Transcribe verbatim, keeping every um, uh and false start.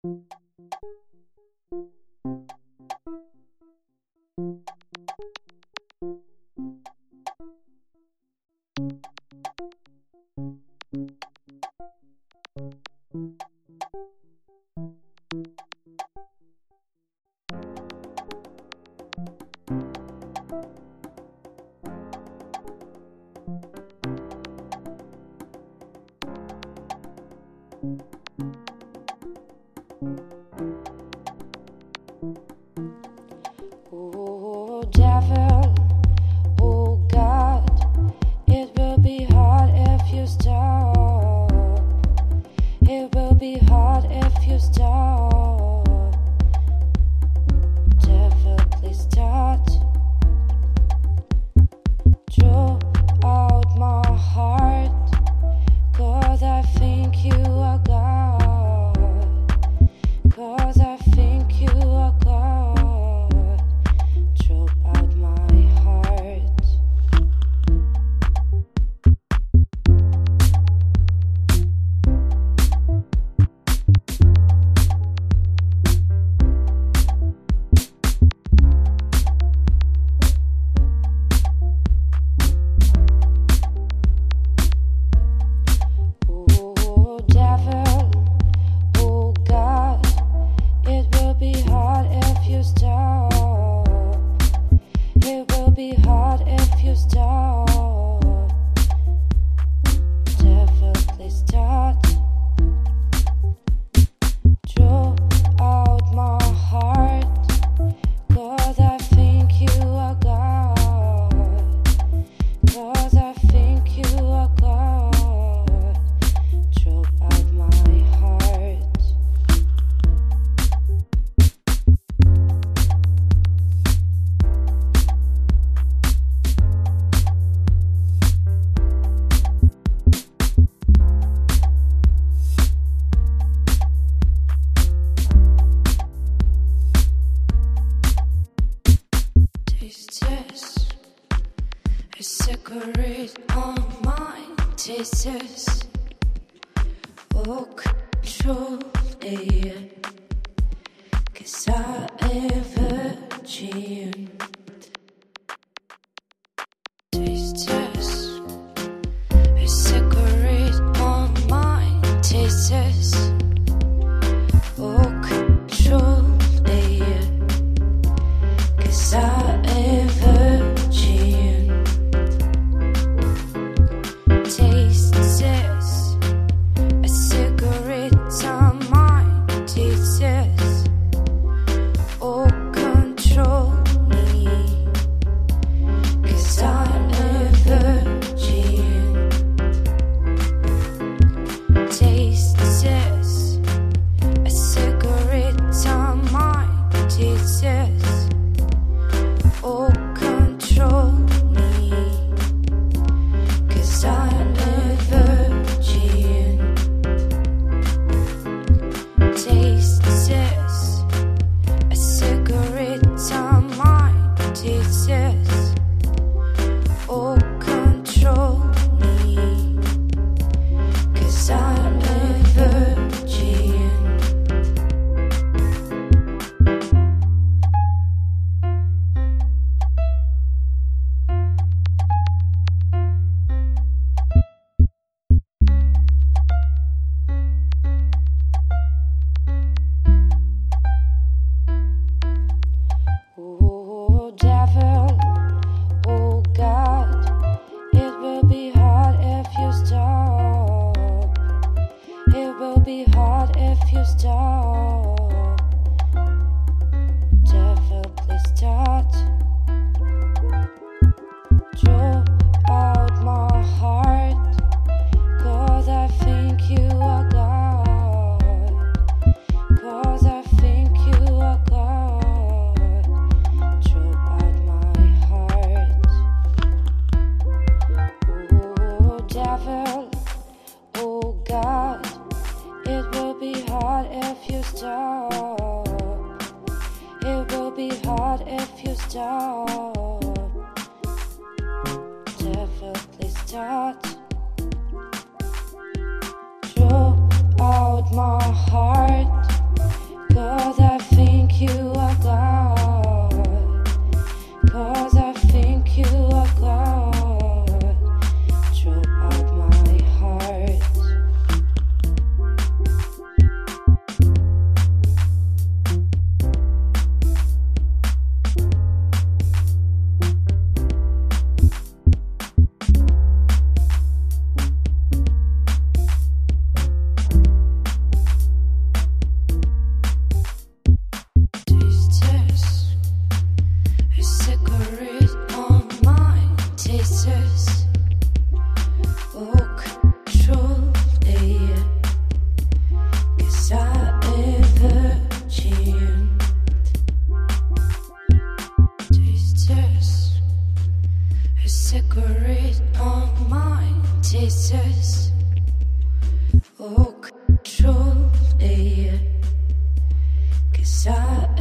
Oh, devil, oh God, it will be hard if you stop. It will be hard if you stop. Devil, please start. Draw out my heart, 'cause I think you are God. 'Cause I think you are God. Drop out my heart. Oh, devil, oh God, it will be hard if you stop. It will be hard if you stop. Devil, please start. Draw out my heart, 'cause I think you are God. 'Cause I think you are God. Drop out my heart. Taste this, a cigarette on mine. Taste this, oh control it, 'cause I am virgin. Taste this, a cigarette on mine. Taste this, oh control it, 'cause I am virgin. Taste this, a cigarette on mine. Taste this, oh control me, 'cause I am virgin. Taste this, a cigarette on mine. Taste this, oh control me, 'cause I'm a virgin. Taste this, a cigarette on mine. Taste this, oh control me, 'cause I'm a virgin. Oh, devil, oh God, it will be hard if you stop. It will be hard if you stop. Devil, please start. Draw out my heart, 'cause I think you are God. 'Cause I think you are God. Drop out my heart. Oh, devil, oh God, it will be hard if you stop. It will be hard if you stop. Devil, please start. Draw out my heart, stop.